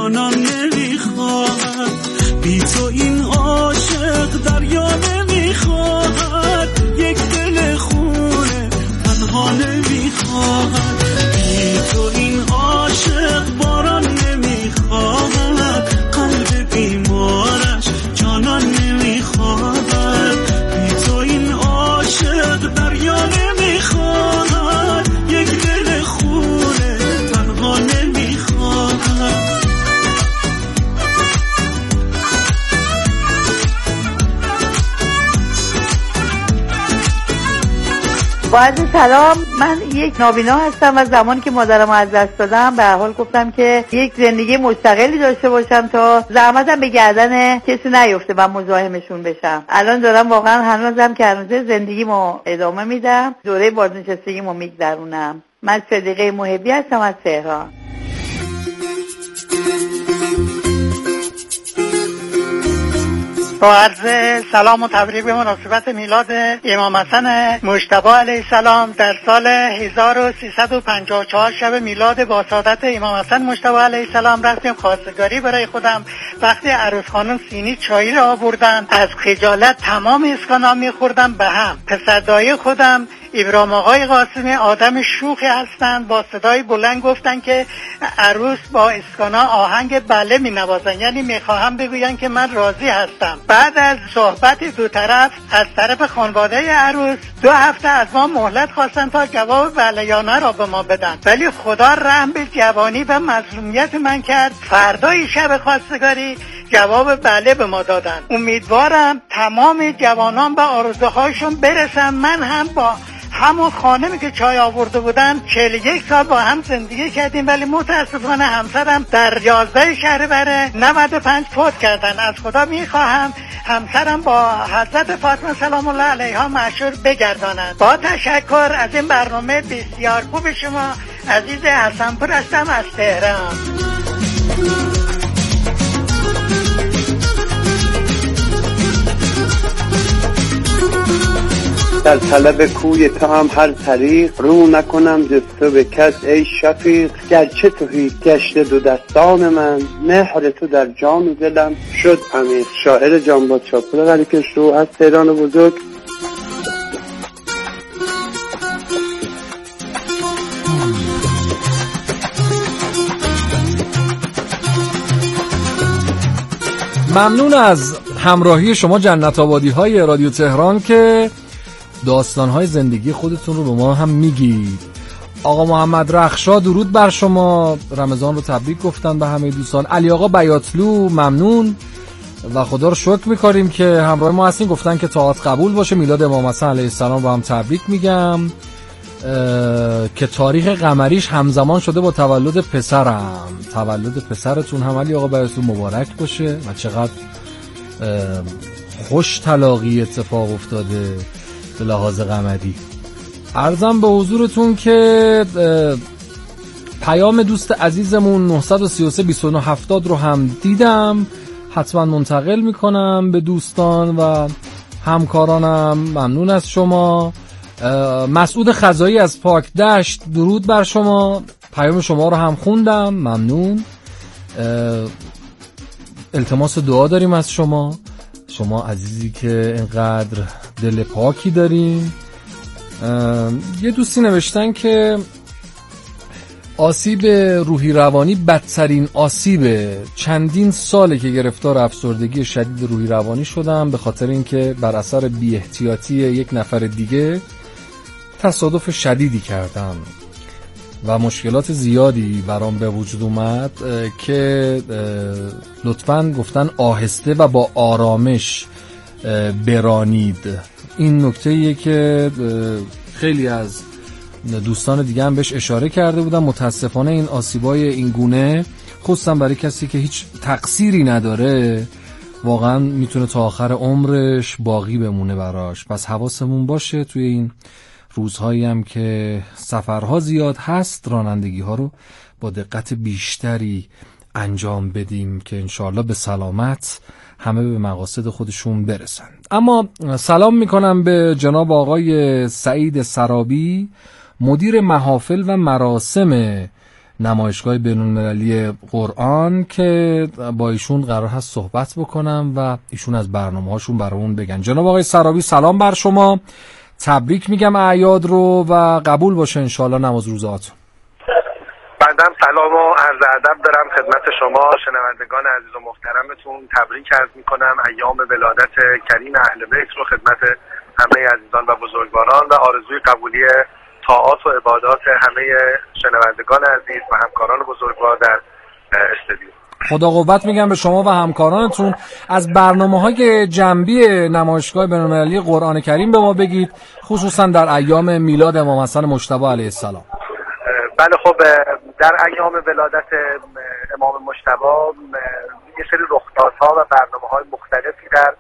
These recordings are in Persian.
جانان نمیخواهد، بی تو این عاشق دریا نمیخواهد، یک دل خونه تنها نمیخواهد، بی تو این عاشق باران نمیخواهد، قلب بیمارش جانان نمیخواهد، بی تو این عاشق دریا نمیخواهد، یک دل خونه تنها نمیخواهد. با عرض سلام، من یک نابینا هستم و زمانی که مادرم از دست دادم به هر حال گفتم که یک زندگی مستقلی داشته باشم تا زحمتم به گردن کسی نیفته و مزاحمشون بشم. الان دارم واقعا هنوزم که هنوز زندگیمو ادامه میدم، دوره بازنشستگیمو میگذرونم. من صدیقه محبی هستم از تهران. با عرض سلام و تبریک به مناسبت میلاد امام حسن مجتبی علیه السلام در سال 1354 شب میلاد با سعادت امام حسن مجتبی علیه السلام رفتیم خواستگاری برای خودم. وقتی عروس خانم سینی چای را آوردن از خجالت تمام اسکانا میخوردم به هم. پسردای خودم ابراهیم آقای قاسمی آدم شوخی هستند، با صدای بلند گفتن که عروس با اسکانا آهنگ بله می نوازن، یعنی میخواهم بگوین که من راضی هستم. بعد از صحبت دو طرف از طرف خانواده عروس 2 هفته از ما مهلت خواستن تا جواب بله یا نه را به ما بدن، ولی خدا رحم به جوانی و مظلومیت من کرد. فردای شب خواستگاری جواب بله به ما دادن. امیدوارم تمام جوانان به آرزوهاشون برسن. من هم با همون خانمی که چای آورده بودن 41 سال با هم زندگی کردیم، ولی متاسفانه همسرم در 11 شهریور 95 فوت کردن. از خدا میخواهم همسرم با حضرت فاطمه سلام الله علیها معشور بگردانند. با تشکر از این برنامه بسیار خوب شما. عزیز حسنپور هستم از تهران. در طلب کوی تو هم هر طریق، رو نکنم جز تو به کس ای شفیق، گرچه تویی گشت دو دستان من، مهر تو در جان و دلم شد عمیق. شاعر جانباز چاپور قلیکشرو از تهران بزرگ. ممنون از همراهی شما جنت آبادی های رادیو تهران که داستان‌های زندگی خودتون رو به ما هم میگید. آقا محمد رخشا درود بر شما، رمضان رو تبریک گفتن به همه دوستان. علی آقا بیاتلو ممنون و خدا رو شکر می‌کنیم که همراه ما هستین. گفتن که طاعت قبول باشه. میلاد امام حسن علیه السلام رو هم تبریک میگم که تاریخ قمریش همزمان شده با تولد پسرم. تولد پسرتون هم علی آقا بیاتلو مبارک باشه و چقدر خوش تلاقی اتفاق افتاده به لحاظ قمری. عرضم به حضورتون که پیام دوست عزیزمون 933 29 70 رو هم دیدم، حتما منتقل میکنم به دوستان و همکارانم. ممنون از شما. مسعود خزایی از پاک دشت درود بر شما، پیام شما رو هم خوندم، ممنون. التماس دعا داریم از شما عزیزی که اینقدر دل پاکی داریم. یه دوستی نوشتن که آسیب روحی روانی بدترین آسیبه، چندین ساله که گرفتار افسردگی شدید روحی روانی شدم به خاطر اینکه بر اثر بی احتیاطی یک نفر دیگه تصادف شدیدی کردم و مشکلات زیادی برام به وجود اومد که لطفاً گفتن آهسته و با آرامش برانید. این نکته‌ایه که خیلی از دوستان دیگه هم بهش اشاره کرده بودن. متاسفانه این آسیبای این گونه خصوصا برای کسی که هیچ تقصیری نداره واقعا میتونه تا آخر عمرش باقی بمونه براش. پس حواسمون باشه توی این روزهایی هم که سفرها زیاد هست رانندگی ها رو با دقت بیشتری انجام بدیم که انشاءالله به سلامت همه به مقاصد خودشون برسن. اما سلام میکنم به جناب آقای سعید سرابی، مدیر محافل و مراسم نمایشگاه بین‌المللی قرآن که با ایشون قرار هست صحبت بکنم و ایشون از برنامه‌هاشون برامون بگن. جناب آقای سرابی سلام بر شما، تبریک میگم اعیاد رو و قبول باشه انشالله نماز روزهاتون. بندم سلام و عرض ادب دارم خدمت شما شنوندگان عزیز و محترمتون. تبریک عرض میکنم ایام ولادت کریم اهل بیت رو خدمت همه عزیزان و بزرگواران و آرزوی قبولی طاعات و عبادات همه شنوندگان عزیز و همکاران بزرگوار در استودیو. خدا قوت میگم به شما و همکارانتون. از برنامه‌های جنبی نمایشگاه بین‌المللی قرآن کریم به ما بگید، خصوصا در ایام میلاد امام حسن مجتبی علیه السلام. بله خب در ایام ولادت امام مجتبی یه سری رخدادها و برنامه‌های مختلفی در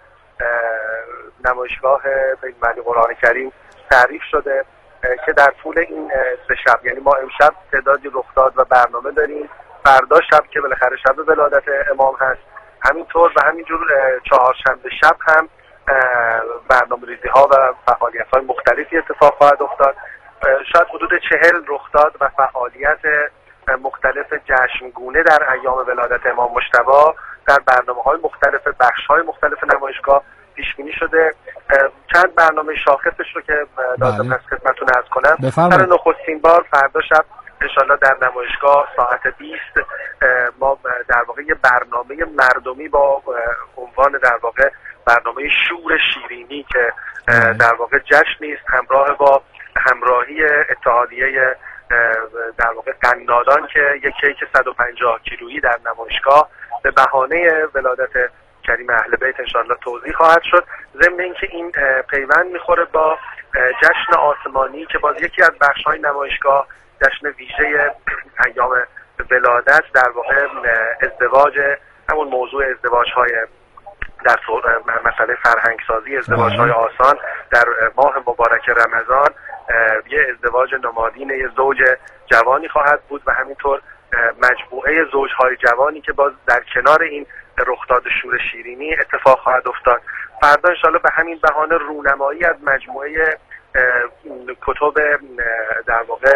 نمایشگاه بین‌المللی قرآن کریم تعریف شده که در طول این 3 شب، یعنی ما امشب تعدادی رخداد و برنامه داریم، فردا شب که بالاخره شب ولادت امام هست، همینطور و همینجور چهارشنبه شب هم برنامه‌ریزی‌ها و فعالیت‌های مختلفی اتفاق خواهد افتاد. شاید حدود 40 رخداد و فعالیت مختلف جشنگونه در ایام ولادت امام مجتبی در برنامه‌های مختلف بخش‌های مختلف نمایشگاه پیش بینی شده. چند برنامه شاخصش رو که لازم هست خدمتتون عرض کنم. برای نخستین بار فردا شب انشالله در نمایشگاه ساعت 20 ما در واقع یه برنامه مردمی با عنوان در واقع برنامه شور شیرینی که در واقع جشنی است همراه با همراهی اتحادیه در واقع قنادان که یک کیک 150 کیلویی در نمایشگاه به بهانه ولادت کریم اهل بیت انشالله توزیع خواهد شد. ضمن اینکه این پیوند میخوره با جشن آسمانی که باز یکی از بخش‌های نمایشگاه جشن ویژه ایام ولادت در واقع ازدواج، همون موضوع ازدواج‌های در مسئله فرهنگسازی، ازدواج‌های آسان در ماه مبارک رمضان، یه ازدواج نمادین یه زوج جوانی خواهد بود و همینطور مجموعه زوج‌های جوانی که باز در کنار این رخداد شور شیرینی اتفاق خواهد افتاد. فردا انشالله به همین بهانه رونمایی از مجموعه کتب در واقع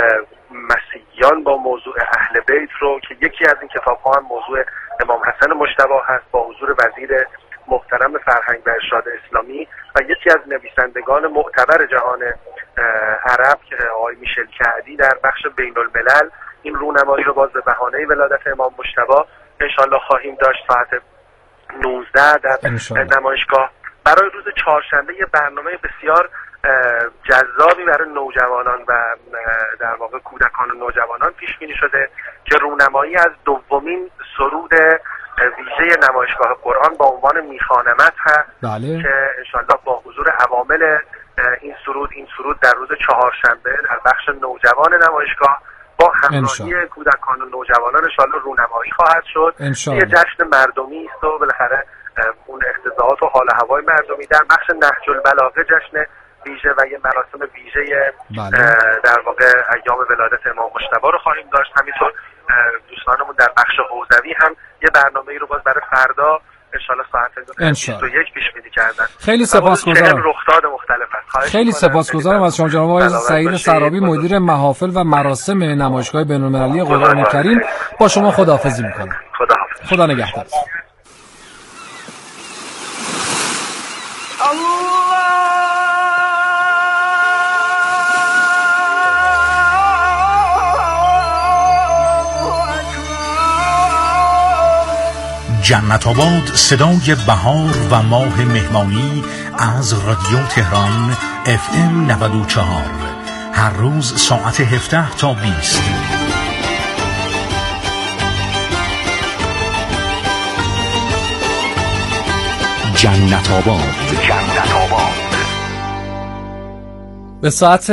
مسیحیان با موضوع اهل بیت رو که یکی از این کتاب‌ها هم موضوع امام حسن مجتبی هست با حضور وزیر محترم فرهنگ و ارشاد اسلامی و یکی از نویسندگان معتبر جهان عرب که آقای میشل کعدی در بخش بین الملل این رونمایی رو باز به بهانه ولادت امام مجتبی انشالله خواهیم داشت ساعت 19 در نمایشگاه. برای روز چهارشنبه یه برنامه بسیار جذابی برای نوجوانان و در واقع کودکان و نوجوانان پیش بینی شده که رونمایی از دومین سرود ویژه نمایشگاه قرآن با عنوان میخانمت هست. بله. که انشالله با حضور عوامل این سرود در روز چهارشنبه در بخش نوجوان نمایشگاه با همراهی کودکان و نوجوانان انشالله رونمایی خواهد شد. یه جشن مردمی است و بالاخره اون اقتضاعات و حال هوای مردمی. در بخش نهج البلاغه جشن ویژه و یه مراسم ویژه در واقع ایام ولادت امام مجتبی رو خواهیم داشت. همینطور دوستانمون در بخش حوزوی هم یه برنامه‌ای رو باز برای فردا انشالله ساعت 21 پیش بینی کردن. خیلی سپاسگزارم. رخداد مختلف هست. خیلی سپاسگزارم از شما جناب آقای سعید سرابی، مدیر محافل و مراسم نمایشگاه بین‌المللی قرآن کریم. با شما خداحافظی می‌کنم. خداحافظ. خدا نگهدار. جنت آباد صدای بهار و ماه مهمانی از رادیو تهران FM 94 هر روز ساعت 17 تا 20. جنت آباد. به ساعت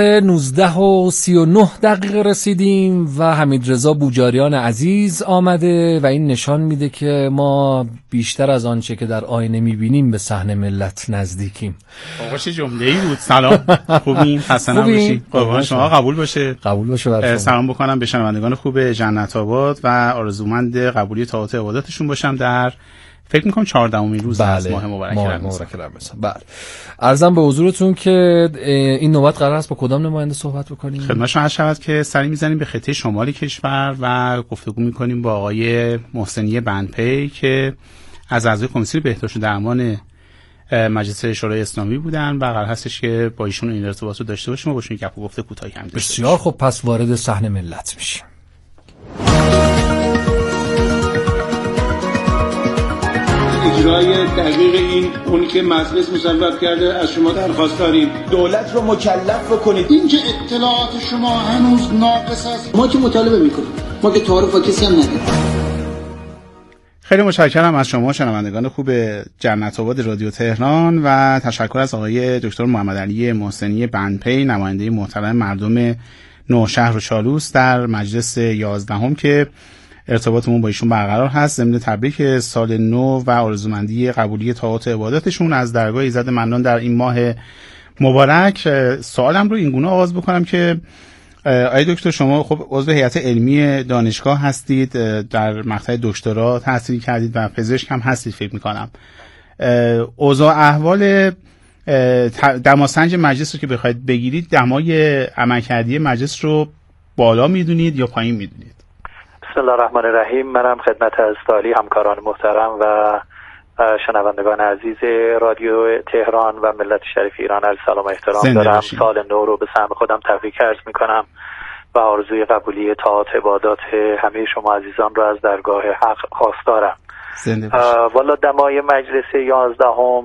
19:39 رسیدیم و حمیدرضا بوجاریان عزیز آمده و این نشان میده که ما بیشتر از آنچه که در آینه میبینیم به صحن ملت نزدیکیم. آقا چه جمله‌ای بود. سلام، خوبین؟ خسته نباشید. قربان شما. قبول باشه. قبول باشه براتون. سلام بکنم به شنوندگان خوب جنت آباد و آرزومند قبولی طاعات عباداتشون باشم در فکر می‌کنم 14مین روز از ماه مبارک رمضان. بله. عرضم به حضورتون که این نوبت قرار است با کدام نماینده صحبت بکنیم؟ خدمتشون عرض شود که سری می‌زنیم به خطه شمالی کشور و گفتگو می‌کنیم با آقای محسنی بندپی که از اعضای کمیسیون بهداشت و درمان مجلس شورای اسلامی بودن و قرار هستش که با ایشون این ارتباط رو داشته باشیم و باشون گپ و گفته کوتاهی هم داشته باشیم. بسیار خب، پس وارد صحنه ملت میشیم. اجرای دقیق این اونی که مجلس مصوب کرده از شما درخواست داریم دولت رو مکلف بکنید. این که اطلاعات شما هنوز ناقص است ما که مطالبه میکنیم، ما که تعارف با کسی هم نداریم. خیلی متشکرم از شما شنوندگان خوب جنت آباد رادیو تهران و تشکر از آقای دکتر محمد علی محسنی بندپی، نماینده محترم مردم نوشهر و چالوس در مجلس 11 که ارتباطمون با ایشون برقرار هست. ضمن تبریک سال نو و آرزومندی قبولی طاعات و عباداتشون از درگاه ایزد منان در این ماه مبارک، سوالم رو اینگونه آغاز بکنم که آقای دکتر شما خب عضو هیئت علمی دانشگاه هستید، در مقطع دکترا تحصیل کردید و پزشک هم هستید فکر میکنم. اوضاع احوال دماسنج مجلس رو که بخواید بگیرید، دمای عملکردی مجلس رو بالا میدونید یا پایین میدونید؟ بسم الله الرحمن الرحیم. منم خدمت از سالی همکاران محترم و شنوندگان عزیز رادیو تهران و ملت شریف ایران عرض سلام و احترام دارم. سال نو رو به سهم خودم تبریک عرض میکنم و آرزوی قبولی طاعات عبادات همه شما عزیزان رو از درگاه حق خواستارم. والا دمای مجلس 11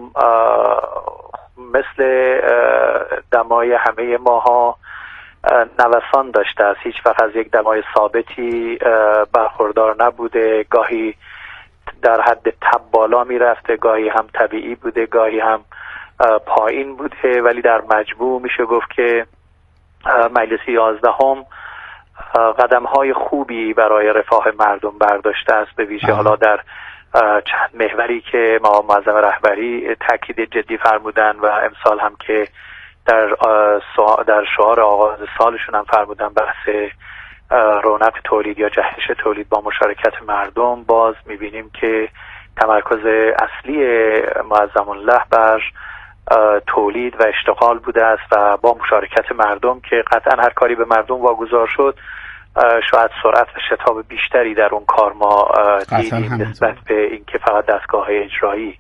مثل دمای همه ماها نوسان داشته است. هیچ وقت از یک دمای ثابتی برخوردار نبوده، گاهی در حد تب بالا می رفته، گاهی هم طبیعی بوده، گاهی هم پایین بوده، ولی در مجموع میشه گفت که مجلس 11 قدم های خوبی برای رفاه مردم برداشته است، به ویژه حالا در چند محوری که ما معظم رهبری تاکید جدی فرمودن و امسال هم که در شعار آغاز سالشون هم فرمودن بحث رونق تولید یا جهش تولید با مشارکت مردم. باز میبینیم که تمرکز اصلی معظم الله بر تولید و اشتغال بوده است و با مشارکت مردم که قطعا هر کاری به مردم واگذار شد شاید سرعت و شتاب بیشتری در اون کار ما دیدیم نسبت به اینکه فقط دستگاه اجرایی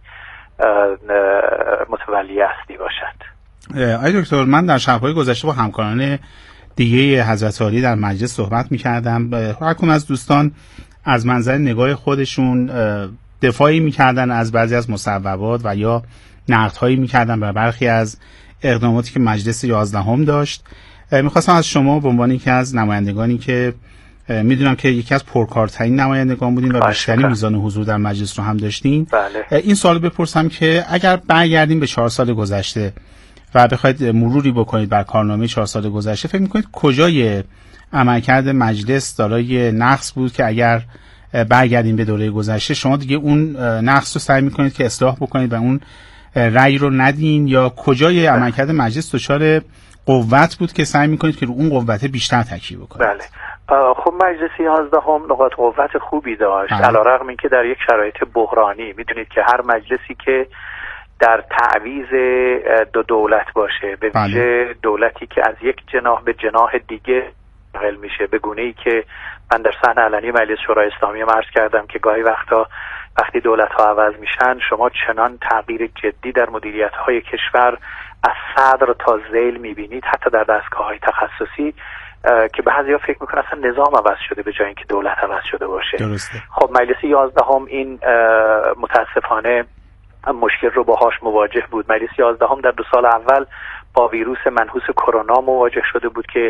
متولی اصلی باشد. آقای دکتر، من در شب‌های گذشته با همکاران دیگه حضرت عالی در مجلس صحبت می‌کردم. هر کدوم از دوستان از منظر نگاه خودشون دفاعی می‌کردن از بعضی از مصوبات و یا نقدهایی می‌کردن بر برخی از اقداماتی که مجلس 11 داشت. می‌خواستم از شما به عنوان یکی از نمایندگانی که میدونم که یکی از پرکارترین نمایندگان بودین و بیشترین میزان حضور در مجلس رو هم داشتین، این سوال بپرسم که اگر برگردیم به 4 سال گذشته و بخواید مروری بکنید بر کارنامه 4 سال گذشته، فکر میکنید کجای عملکرد مجلس دارای نقص بود که اگر برگردیم به دوره گذشته شما دیگه اون نقص رو سعی میکنید که اصلاح بکنید و اون رأی رو ندین، یا کجای عملکرد مجلس دچار قوت بود که سعی میکنید که رو اون قوت بیشتر تکیه بکنید؟ بله، خب مجلس 11 نقاط قوت خوبی داشت، علیرغم اینکه در یک شرایط بحرانی، میدونید که هر مجلسی که در تعویض دو دولت باشه، به ویژه دولتی که از یک جناح به جناح دیگه نقل میشه، به گونه‌ای که من در صحن علنی مجلس شورای اسلامی عرض کردم که گاهی وقتی دولت ها عوض میشن شما چنان تغییر جدی در مدیریت های کشور از صدر تا ذیل میبینید، حتی در دستگاه های تخصصی، که بعضیا فکر میکنن اصلا نظام عوض شده به جای اینکه دولت عوض شده باشه. درسته. خب مجلس 11 این متاسفانه مشکل رو باهاش مواجه بود. مجلس 11 در 2 سال اول با ویروس منحوس کرونا مواجه شده بود که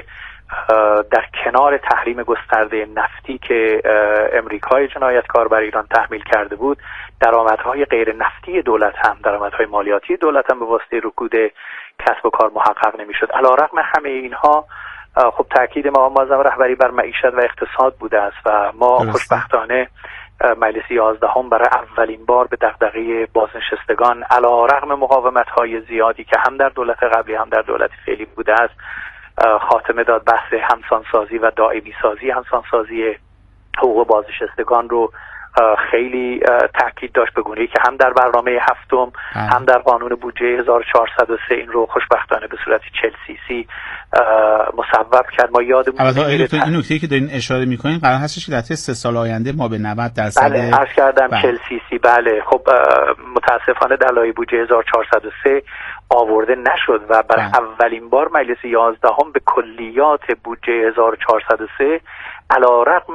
در کنار تحریم گسترده نفتی که امریکای جنایتکار بر ایران تحمیل کرده بود، درآمدهای غیر نفتی دولت هم، درآمدهای مالیاتی دولت هم به واسطه رکود کسب و کار محقق نمیشد. علیرغم همه اینها خب تاکید ما معظم رهبری بر معیشت و اقتصاد بوده است و ما خوشبختانه مجلس 11 برای اولین بار به دغدغه بازنشستگان علیرغم مقاومت‌های زیادی که هم در دولت قبلی هم در دولت فعلی بوده است خاتمه داد. بحث همسانسازی و دائمی سازی همسانسازی حقوق بازنشستگان رو خیلی تاکید داشت به گونه‌ای که هم در برنامه هفتم هم در قانون بودجه 1403 این رو خوشبختانه به صورت 40cc مصوب کرد. ما یادمون البته این نکته‌ای که دارین اشاره می‌کنین قرار هستش که در 3 سال آینده ما به 90% بله عرض کردم 40cc. بله خب متاسفانه در لایحه بودجه 1403 آورده نشد و برای اولین بار مجلس 11 به کلیات بودجه 1403 علیرغم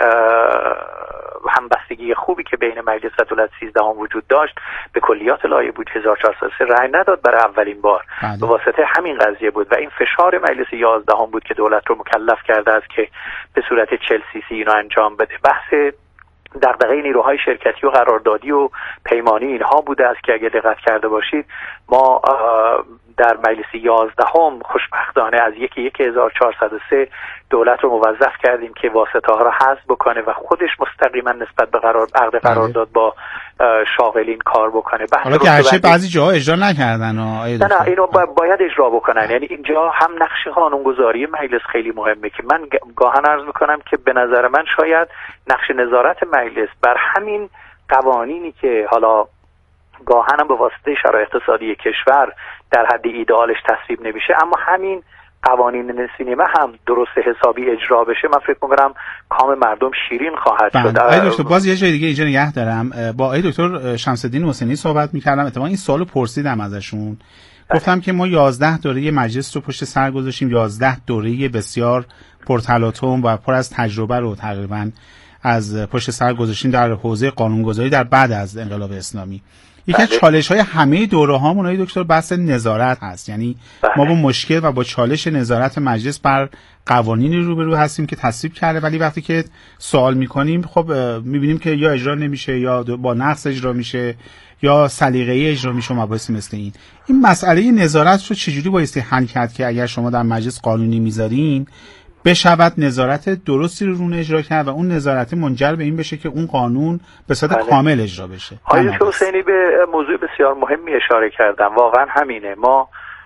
همبستگی خوبی که بین مجلس و دولت 13 وجود داشت به کلیات لایحه بودجه 1403 رأی نداد. برای اولین بار به واسطه همین قضیه بود و این فشار مجلس 11 بود که دولت رو مکلف کرده است که به صورت 40cc اینو انجام بده. بحث دغدغه نیروهای شرکتی و قراردادی و پیمانی اینها بوده است که اگه دقت کرده باشید ما در مجلس 11 خوشبختانه از 1403 دولت رو موظف کردیم که واسطه ها رو حذف بکنه و خودش مستقیما نسبت به عقد قرارداد با شاغلین کار بکنه. حالا که هرچه بعضی جاها اجرا نکردن نه اینو باید اجرا بکنن. یعنی اینجا هم نقش قانونگذاری مجلس خیلی مهمه که من گاهن عرض میکنم که به نظر من شاید نقش نظارت مجلس بر همین قوانینی که حالا گاهن هم به واسطه شرایط اقتصادی کشور در حد ایدئالش تصویب نمیشه اما همین قوانین سینما هم درست حسابی اجرا بشه من فکر می‌کنم کام مردم شیرین خواهد شد. آقای دکتر باز یه جای دیگه اینجا نگه دارم با آقای دکتر شمس الدین حسینی صحبت می‌کردم. اتفاقا این سوالو پرسیدم ازشون. گفتم که ما 11 دوره مجلس رو پشت سر گذاشتیم، 11 دوره بسیار پرتلاطم و پر از تجربه رو تقریبا از پشت سر گذاشتیم در حوزه قانونگذاری در بعد از انقلاب اسلامی. یکی از چالش‌های همه دوره‌هامون آقای دکتر بحث نظارت هست. یعنی ما با مشکل و با چالش نظارت مجلس بر قوانینی روبرو هستیم که تصویب کرده ولی وقتی که سوال می‌کنیم خب می‌بینیم که یا اجرا نمیشه یا با نقص اجرا میشه یا سلیقه‌ای اجرا میشه. مباحثی مثل این مسئله نظارت رو چجوری بایستی حل کرد که اگر شما در مجلس قانونی می‌ذارین بشود نظارت درستی رو رون اجرا کرد و اون نظارت منجر به این بشه که اون قانون به صورت کامل اجرا بشه. آقای حسینی به موضوع بسیار مهمی اشاره کردن. واقعا همینه. ما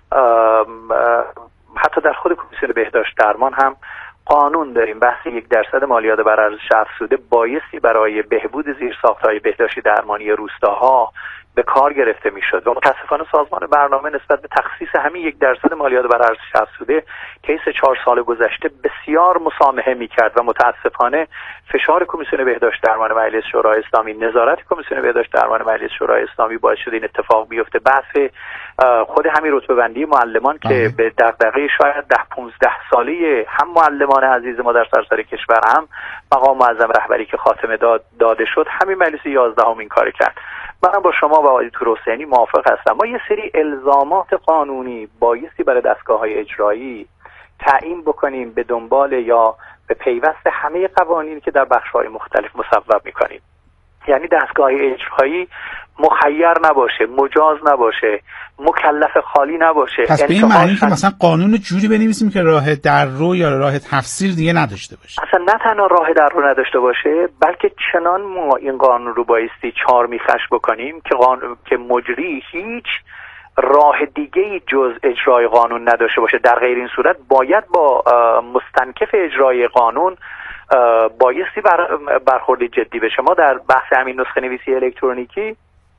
حتی در خود کمیسیون بهداشت درمان هم قانون داریم. بحث 1% مالیات بر ارزش افزوده بایستی برای بهبود زیرساخت‌های بهداشتی درمانی روستاها به کار گرفته میشد و متاسفانه سازمان برنامه نسبت به تخصیص همین 1% مالیات بر ارزش افزوده طی 4 سال گذشته بسیار مسامحه میکرد و متاسفانه فشار کمیسیون بهداشت درمان مجلس شورای اسلامی، نظارت کمیسیون بهداشت درمان مجلس شورای اسلامی باعث شد این اتفاق بیفته. بحث خود همین رتبه بندی معلمان که به دغدغه شاید 10-15 ساله هم معلمان عزیز ما در سراسر کشور هم مقام معظم رهبری که خاتمه داده شد همین مجلس 11 این کار کرد. من با شما و آقای دکتر حسینی موافق هستم. ما یه سری الزامات قانونی بایستی برای دستگاه‌های اجرایی تعیین بکنیم به دنبال یا به پیوست همه قوانینی که در بخش‌های مختلف مصوب می‌کنیم. یعنی دستگاه‌های اجرایی مخیر نباشه، مجاز نباشه، مکلف خالی نباشه. پس به این معنی که مثلا قانون جوری بنویسیم که راه در رو یا راه تفسیر دیگه نداشته باشه. اصلا نه تنها راه در رو نداشته باشه بلکه چنان ما این قانون رو بایستی چارمیخش بکنیم که مجری هیچ راه دیگه‌ای جز اجرای قانون نداشته باشه. در غیر این صورت باید با مستنکف اجرای قانون بایستی برخورد جدی بشه. ما در بحث همین نسخه نویسی الکترونیکی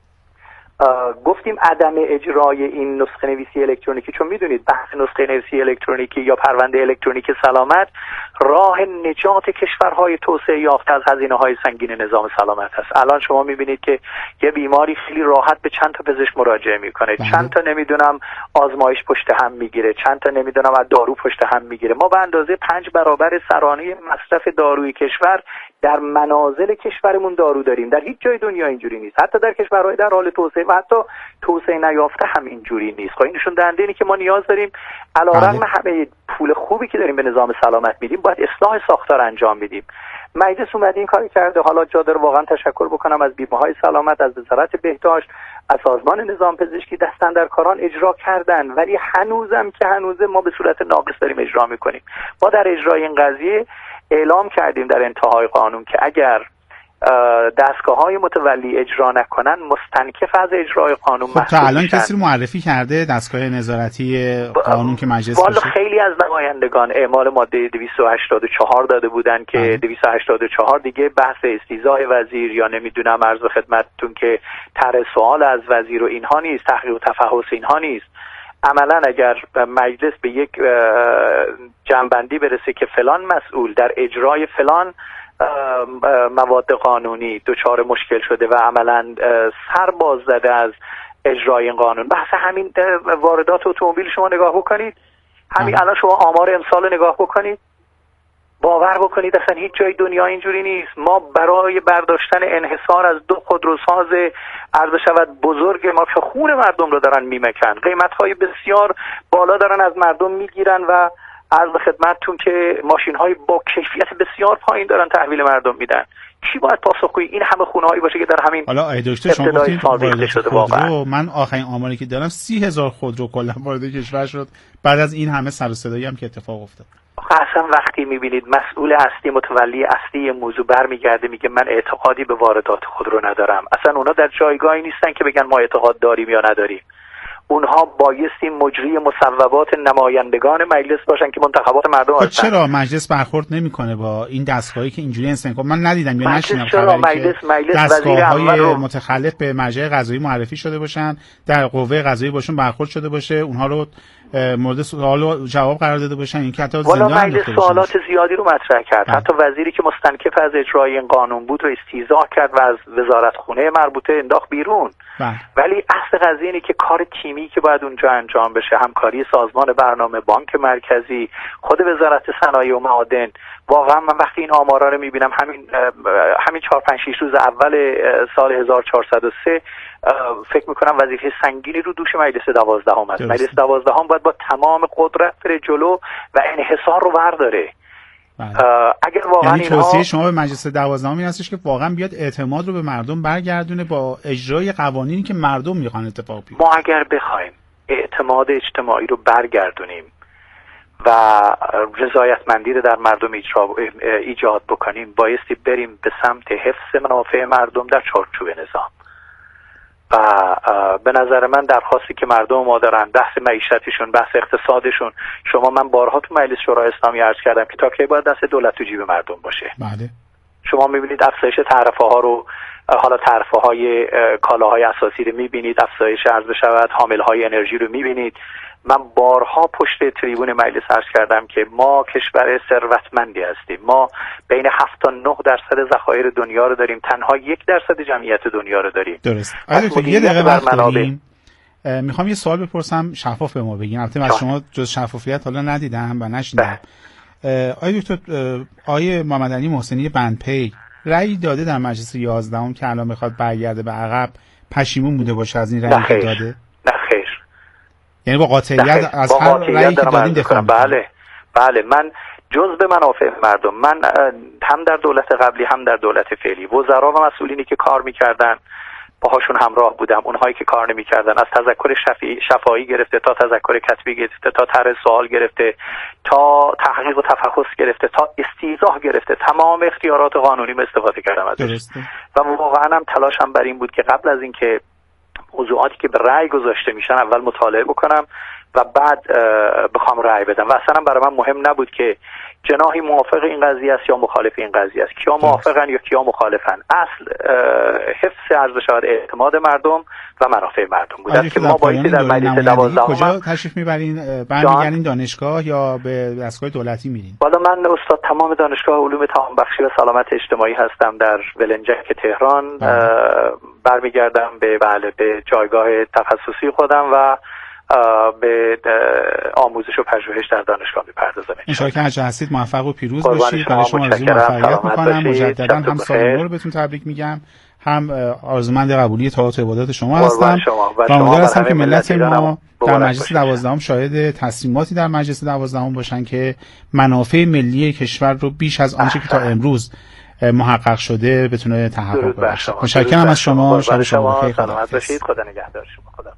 گفتیم عدم اجرای این نسخه نویسی الکترونیکی، چون میدونید بحث نسخه نویسی الکترونیکی یا پرونده الکترونیک سلامت راه نجات کشورهای توسعه یافته از هزینه‌های سنگین نظام سلامت هست. الان شما میبینید که یه بیماری خیلی راحت به چند تا پزشک مراجعه میکنه، چند تا نمیدونم آزمایش پشت هم میگیره، چند تا نمیدونم از دارو پشت هم میگیره. ما به اندازه 5 برابر سرانه مصرف داروی کشور در منازل کشورمون دارو داریم. در هیچ جای دنیا اینجوری نیست. حتی در کشورهای در حال توسعه و حتی توسعه نیافته هم اینجوری نیست. خب این نشون دهنده اینه که ما نیاز داریم علیرغم همه پول خوبی که داریم به نظام سلامت میدیم باید اصلاح ساختار انجام بدیم. مجلس اومده این کاری کرده. حالا جا داره واقعا تشکر بکنم از بیمه‌های سلامت، از وزارت بهداشت، از سازمان نظام پزشکی، دستن در کاران اجرا کردن، ولی هنوزم که هنوزه ما به صورت ناقص داریم اجرا میکنیم. ما در اجرای این قضیه اعلام کردیم در انتهای قانون که اگر دستگاه‌های متولی اجرا نکنن مستنکف از اجرای قانون خب تا الان کسی رو معرفی کرده دستگاه نظارتی قانون که مجلس والا خیلی از نمایندگان اعمال ماده 284 داده بودن که 284 دیگه بحث استیضاح وزیر یا نمیدونم عرض خدمتتون که طرح سوال از وزیر و اینها نیست، تحقیق و تفحص اینها نیست. عملا اگر مجلس به یک جنبندی برسه که فلان مسئول در اجرای فلان مواد قانونی دچار مشکل شده و عملا سر باز زده از اجرای این قانون، بحث همین واردات اتومبیل شما نگاه بکنید، همین الان شما آمار امسال نگاه بکنید، باور بکنید اصلا هیچ جای دنیا اینجوری نیست. ما برای برداشتن انحصار از 2 خودروساز عرض شود بزرگ ما که خون مردم رو دارن میمکن، قیمت‌های بسیار بالا دارن از مردم میگیرن و عرض خدمتتون که ماشین‌های با کیفیت بسیار پایین دارن تحویل مردم میدن. کی باید پاسخگوی این همه خونه‌هایی باشه که در همین حالا دکتر شما گفتید وارد شده واقعا؟ من آخرین آماری که دارم 30,000 خودرو کلا وارد کشور شد بعد از این همه سر و صدایی هم که اتفاق افتاد. اصلا وقتی میبینید مسئول اصلی متولی اصلی موضوع برمیگرده میگه من اعتقادی به واردات خودرو ندارم، اصلا اونا در جایگاهی نیستن که بگن ما اعتقاد داریم یا نداریم. اونها بایستی مجری مصوبات نمایندگان مجلس باشن که منتخبات مردم هستن. چرا مجلس برخورد نمیکنه با این دستگاهی که اینجوری انسان؟ من ندیدم یا نشینم خبری که دستگاه‌های متخلف به مجلس قضایی معرفی شده باشن، در قوه قضایی باشون برخورد شده باشه، اونها رو مورد سوال و جواب قرار داده باشن، این که حتی زندان مجلس سوالات زیادی رو مطرح کرد. حتی وزیری که مستنکف از اجرای این قانون بود رو استیضاح کرد و از وزارتخونه مربوطه انداخت بیرون. ولی اصل قضیه اینه که کار تیمی که باید اونجا انجام بشه، همکاری سازمان برنامه، بانک مرکزی، خود وزارت صنایع و معادن. واقعا من وقتی این آمارا رو میبینم همین 4-5-6 روز اول سال 1403 فکر میکنم وظیفه سنگینی رو دوش مجلس 12 است. مجلس 12 باید با تمام قدرت بره جلو و انحصار رو برداره. اگر واقعا یعنی توصیه شما به مجلس 12 این هستش که واقعا بیاد اعتماد رو به مردم برگردونه با اجرای قوانینی که مردم میخوان اتفاق بیفته. ما اگر بخوایم اعتماد اجتماعی رو برگردونیم و رضایتمندی رو در مردم ایجاد بکنیم، بایستی بریم به سمت حفظ منافع مردم در چارچوب نظام. و به نظر من درخواستی که مردم ما دارن، بحث معیشتشون، بحث اقتصادشون، من بارها تو مجلس شورای اسلامی عرض کردم که تا کی باید دست دولت تو جیب مردم باشه. بله. شما میبینید افزایش تعرفه ها رو، حالا تعرفه های کالاهای اساسی رو میبینید، افزایش عرض شود حامل های انرژی رو میبینید. من بارها پشت تریبون مجلس عرض کردم که ما کشور ثروتمندی هستیم، ما بین 7 تا 9% ذخایر دنیا رو داریم، تنها 1% جمعیت دنیا رو داریم. درست. یه دقیقه وقت داریم. میخوام یه سوال بپرسم، شفاف به ما بگین. البته از شما جز شفافیت حالا ندیدم و نشنیدم. آقای دکتر، آقای محمد علی محسنی بندپی رأی داده در مجلس 11 که الان میخواد برگرده به عقب، پشیمون بوده باشه از این رأیی که داده؟ نه خیر. یعنی با قاطعیت از هر رأیی که دادین دفاع می‌کنم. بله من جزء منافع مردم، من هم در دولت قبلی هم در دولت فعلی وزرا و مسئولینی که کار میکردن باهاشون همراه بودم، اونهایی که کار نمیکردن از تذکر شفاهی گرفته تا تذکر کتبی گرفته تا طرح سوال گرفته تا تحقیق و تفحص گرفته تا استیضاح گرفته، تمام اختیارات قانونی استفاده کردم ازش. و واقعا هم تلاشم بر این بود که قبل از اینکه موضوعاتی که به رأی گذاشته میشن اول مطالعه بکنم و بعد بخوام رأی بدم. و اصلا برای من مهم نبود که جناحی موافق این قضیه است یا مخالف این قضیه است، کیا موافقن یا کیا مخالفن. اصل حفظ عرض شود اعتماد مردم و منافع مردم بود. است که ما باید در مجلس 12 کجا تشریف میبرین؟ برمیگردین دانشگاه یا به دستگاه دولتی میرین؟ والا من استاد تمام دانشگاه علوم تمام‌بخشی و سلامت اجتماعی هستم در ولنجک تهران. برمیگردم به جایگاه تخصصی خودم و به آموزش و پژوهش در دانشگاه می‌پردازم. ان شاءالله که هرچه هستید موفق و پیروز باشید. برای شما آرزوی موفقیت می‌کنم. مجددا هم سال نو رو بهتون تبریک میگم، هم آرزومند قبولی طاعات و عبادات شما هستم و امیدوار هستم که ملت ما در مجلس 12 شاهد تصمیماتی در مجلس 12 باشن که منافع ملی کشور رو بیش از آنچه که تا امروز محقق شده بتونه تحقق بشه. متشکرم از شما. شب شما بخیر. سلامت باشید. خدا نگهدار شما. خدا.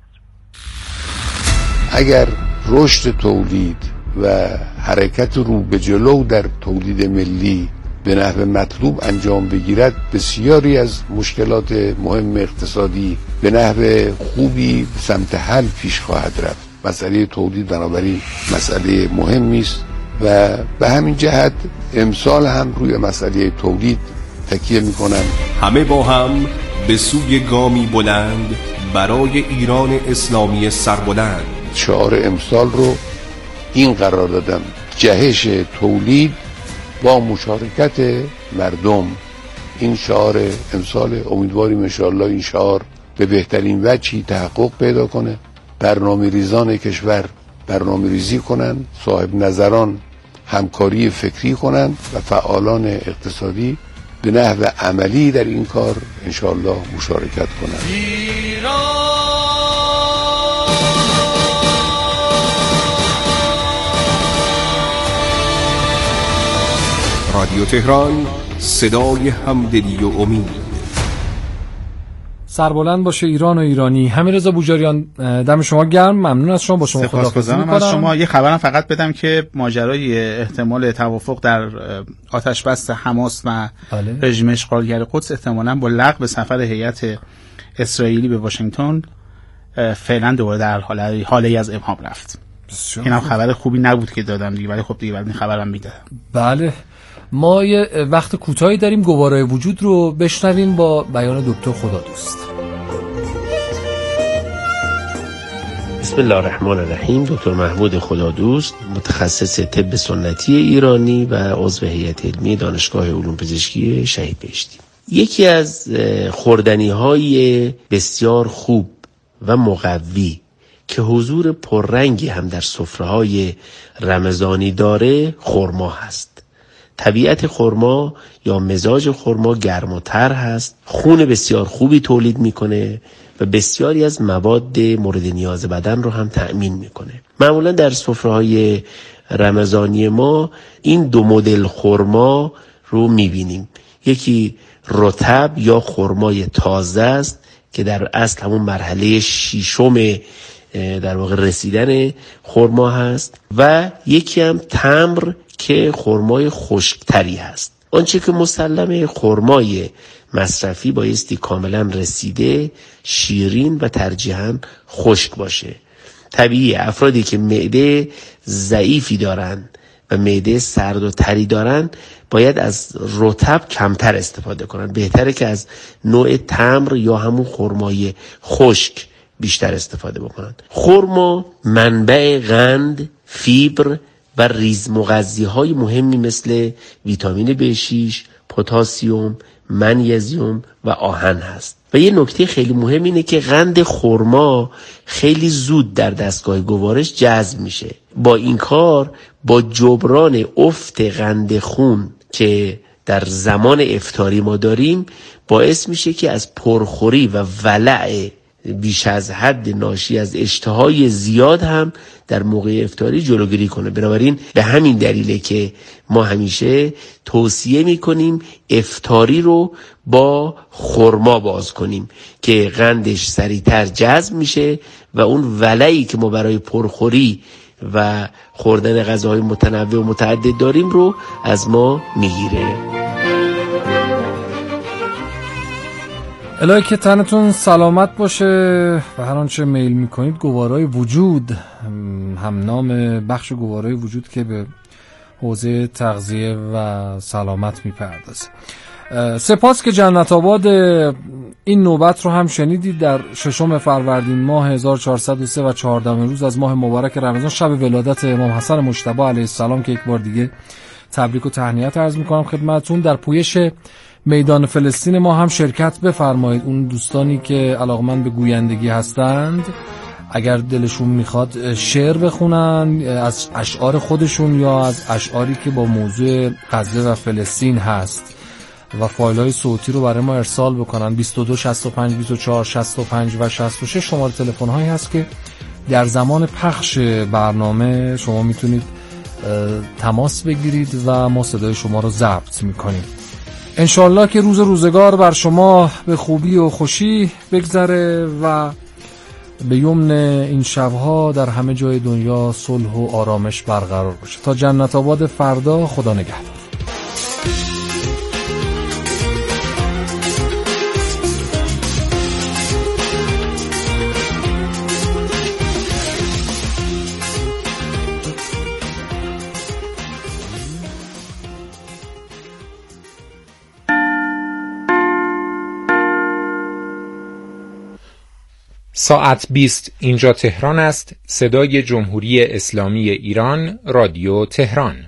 اگر رشد تولید و حرکت رو به جلو در تولید ملی به نحو مطلوب انجام بگیرد بسیاری از مشکلات مهم اقتصادی به نحو خوبی سمت حل پیش خواهد رفت. مسئله تولید بنابراین مسئله مهمی است و به همین جهت امسال هم روی مسئله تولید تکیه می‌کنم. همه با هم به سوی گامی بلند برای ایران اسلامی سربلند. شعار امسال رو این قرار دادم: جهش تولید با مشارکت مردم. این شعار امسال، امیدواریم انشاءالله این شعار به بهترین وجهی تحقق پیدا کنه. برنامه ریزان کشور برنامه ریزی کنن، صاحب نظران همکاری فکری کنن و فعالان اقتصادی به نحو عملی در این کار انشاءالله مشارکت کنن. رادیو تهران، صدای همدلی و امید. سربلند باشه ایران و ایرانی. حمیدرضا بوجاریان، دم شما گرم، ممنون از شما. با شما خداحافظی می‌کنم. از شما یه خبرم فقط بدم که ماجرای احتمال توافق در آتش بس حماس و رژیم اشغالگر قدس احتمالاً با لغو سفر هیئت اسرائیلی به واشنگتن فعلا دوباره در حالی از ابهام رفت. اینم خبر خوبی نبود که دادم دیگه، ولی خب دیگه بعد این خبرم میدم. بله، ما یه وقت کوتاهی داریم. گوارای وجود رو بشنویم با بیان دکتر خدادوست. بسم الله الرحمن الرحیم. دکتر محمود خدادوست، متخصص طب سنتی ایرانی و عضو هیئت علمی دانشگاه علوم پزشکی شهید بهشتی. یکی از خوردنی‌های بسیار خوب و مقوی که حضور پررنگی هم در سفره‌های رمضانی داره خرما هست. طبیعت خرما یا مزاج خرما گرم و تر هست، خون بسیار خوبی تولید میکنه و بسیاری از مواد مورد نیاز بدن رو هم تأمین میکنه. معمولا در سفره‌های رمضانی ما این دو مدل خرما رو میبینیم. یکی رطب یا خرمای تازه است که در اصل همون مرحله ششم در واقع رسیدن خرما هست، و یکی هم تمر که خرمای خشکتری هست. آنچه که مسلمه خرمای مصرفی بایستی کاملا رسیده، شیرین و ترجیحاً خشک باشه. طبیعی افرادی که معده ضعیفی دارن و معده سرد و تری دارن باید از رطب کمتر استفاده کنن. بهتره که از نوع تمر یا همون خرمای خشک بیشتر استفاده بکنن. خرما منبع قند، فیبر و ریزمغذی‌های مهمی مثل ویتامین B6، پتاسیم، منیزیم و آهن هست. و یه نکته خیلی مهم اینه که قند خرما خیلی زود در دستگاه گوارش جذب میشه. با این کار با جبران افت قند خون که در زمان افطاری ما داریم باعث میشه که از پرخوری و ولع بیش از حد ناشی از اشتهای زیاد هم در موقع افطاری جلوگیری کنه. بنابراین به همین دلیله که ما همیشه توصیه میکنیم افطاری رو با خرما باز کنیم که قندش سریعتر جذب میشه و اون ولعی که ما برای پرخوری و خوردن غذاهای متنوع و متعدد داریم رو از ما میگیره. الهی که تنتون سلامت باشه و هر آنچه میل میکنید. گوارای وجود هم نام بخش گوارای وجود که به حوزه تغذیه و سلامت میپردازه. سپاس که جنت آباد این نوبت رو هم شنیدید. در 6 فروردین ماه 1403 و 14 روز از ماه مبارک رمضان، شب ولادت امام حسن مجتبی علیه السلام که یک بار دیگه تبریک و تهنیت عرض میکنم خدمتتون. در پویش میدان فلسطین ما هم شرکت بفرمایید. اون دوستانی که علاقمند به گویندگی هستند اگر دلشون میخواد شعر بخونن از اشعار خودشون یا از اشعاری که با موضوع غزه و فلسطین هست و فایل‌های صوتی رو برای ما ارسال بکنن، 22 65 24 65 و 66 شماره تلفن‌هایی هست که در زمان پخش برنامه شما میتونید تماس بگیرید و ما صدای شما رو ضبط میکنیم. انشالله که روزگار بر شما به خوبی و خوشی بگذره و به یمن این شبها در همه جای دنیا صلح و آرامش برقرار باشه. تا جنت آباد فردا، خدا نگهدار. ساعت 20 اینجا تهران است. صدای جمهوری اسلامی ایران، رادیو تهران.